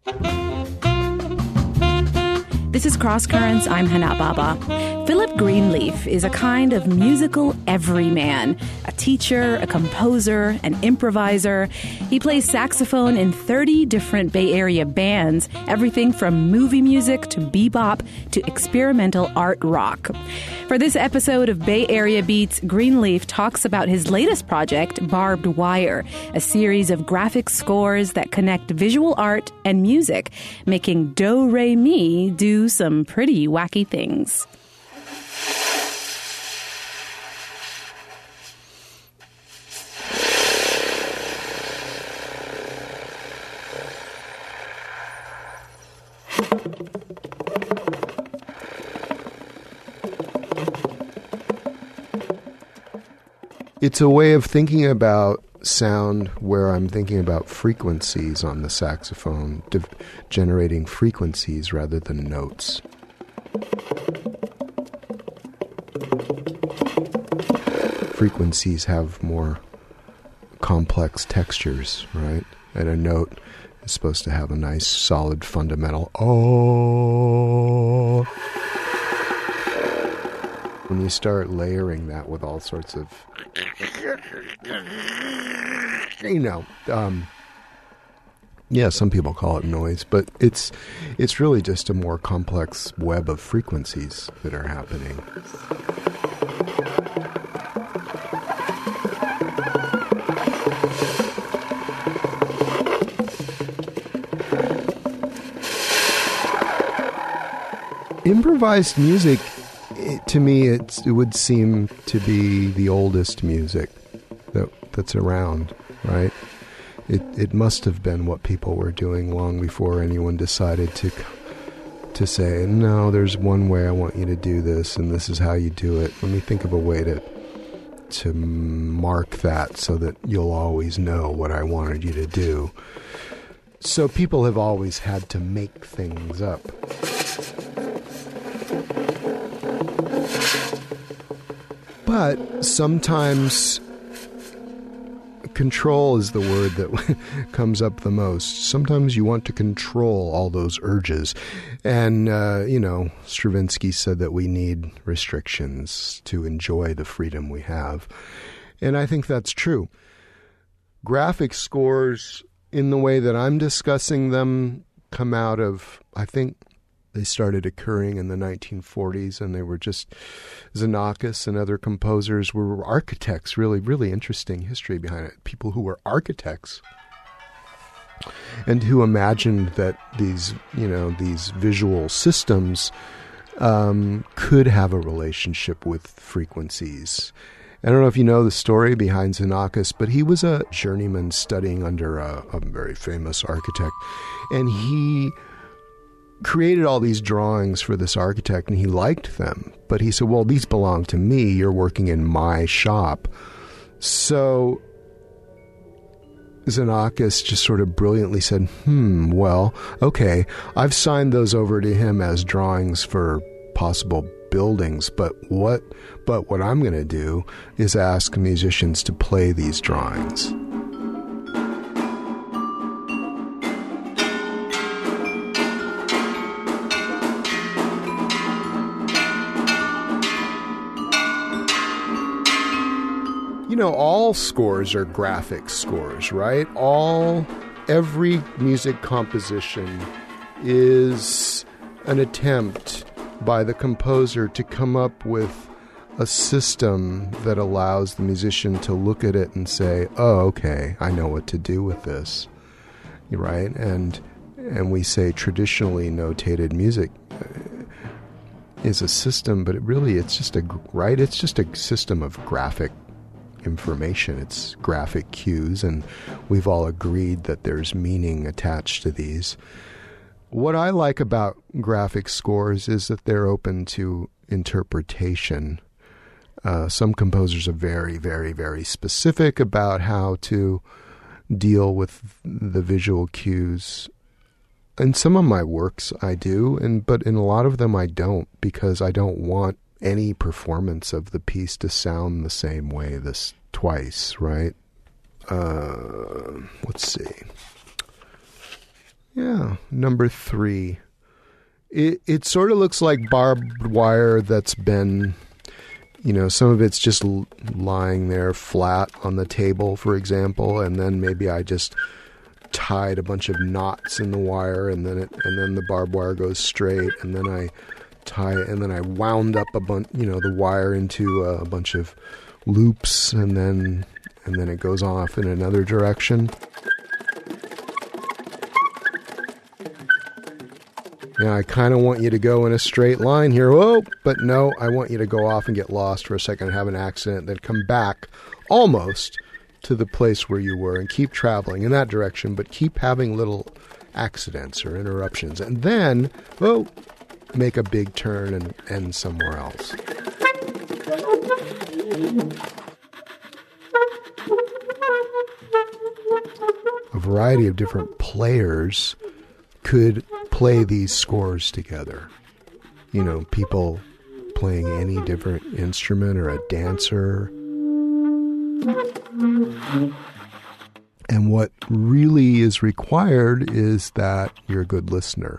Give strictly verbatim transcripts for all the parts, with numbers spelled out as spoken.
This is Cross Currents. I'm Hana Baba. Philip Greenleaf is a kind of musical everyman, a teacher, a composer, an improviser. He plays saxophone in thirty different Bay Area bands, everything from movie music to bebop to experimental art rock. For this episode of Bay Area Beats, Greenleaf talks about his latest project, Barbed Wire, a series of graphic scores that connect visual art and music, making Do-Re-Mi do some pretty wacky things. It's a way of thinking about sound where I'm thinking about frequencies on the saxophone, de- generating frequencies rather than notes. Frequencies have more complex textures, right? And a note is supposed to have a nice, solid, fundamental oh. When you start layering that with all sorts of, you know, um, yeah, some people call it noise, but it's it's really just a more complex web of frequencies that are happening. Improvised music, it, to me, it's, it would seem to be the oldest music that that's around, right? It it must have been what people were doing long before anyone decided to to say, no, there's one way I want you to do this, and this is how you do it. Let me think of a way to to mark that so that you'll always know what I wanted you to do. So people have always had to make things up. But sometimes control is the word that comes up the most. Sometimes you want to control all those urges. And, uh, you know, Stravinsky said that we need restrictions to enjoy the freedom we have. And I think that's true. Graphic scores, in the way that I'm discussing them, come out of, I think, they started occurring in the nineteen forties, and they were just, Xenakis and other composers were architects, really, really interesting history behind it. People who were architects and who imagined that these, you know, these visual systems um, could have a relationship with frequencies. I don't know if you know the story behind Xenakis, but he was a journeyman studying under a, a very famous architect, and he created all these drawings for this architect, and he liked them. But he said, well, these belong to me. You're working in my shop. So Xenakis just sort of brilliantly said, hmm, well, okay, I've signed those over to him as drawings for possible buildings, but what, but what I'm going to do is ask musicians to play these drawings. You know, all scores are graphic scores, right? All, every music composition is an attempt by the composer to come up with a system that allows the musician to look at it and say, oh, okay, I know what to do with this, right? And and we say traditionally notated music is a system, but it really, it's just a, right? It's just a system of graphic information. It's graphic cues, and we've all agreed that there's meaning attached to these. What I like about graphic scores is that they're open to interpretation. Uh, some composers are very, very, very specific about how to deal with the visual cues. In some of my works I do, and but in a lot of them I don't, because I don't want any performance of the piece to sound the same way this twice, right? Uh, let's see. Yeah, number three. It it sort of looks like barbed wire that's been, you know, some of it's just l- lying there flat on the table, for example, and then maybe I just tied a bunch of knots in the wire, and then it and then the barbed wire goes straight, and then I tie and then I wound up a bunch, you know, the wire into a bunch of loops, and then and then it goes off in another direction. Yeah, I kind of want you to go in a straight line here. Whoa, but no, I want you to go off and get lost for a second, have an accident, then come back almost to the place where you were and keep traveling in that direction, but keep having little accidents or interruptions. And then, oh, make a big turn and end somewhere else. A variety of different players could play these scores together. You know, people playing any different instrument or a dancer. And what really is required is that you're a good listener.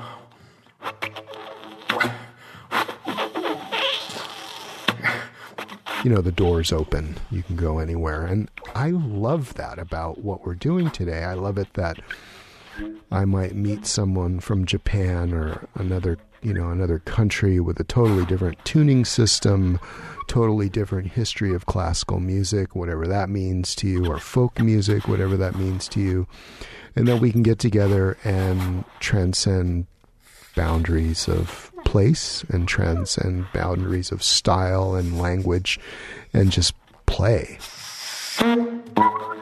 You know, the door's open. You can go anywhere. And I love that about what we're doing today. I love it that I might meet someone from Japan or another, you know, another country with a totally different tuning system, totally different history of classical music, whatever that means to you, or folk music, whatever that means to you. And then we can get together and transcend boundaries of place and transcend boundaries of style and language and just play.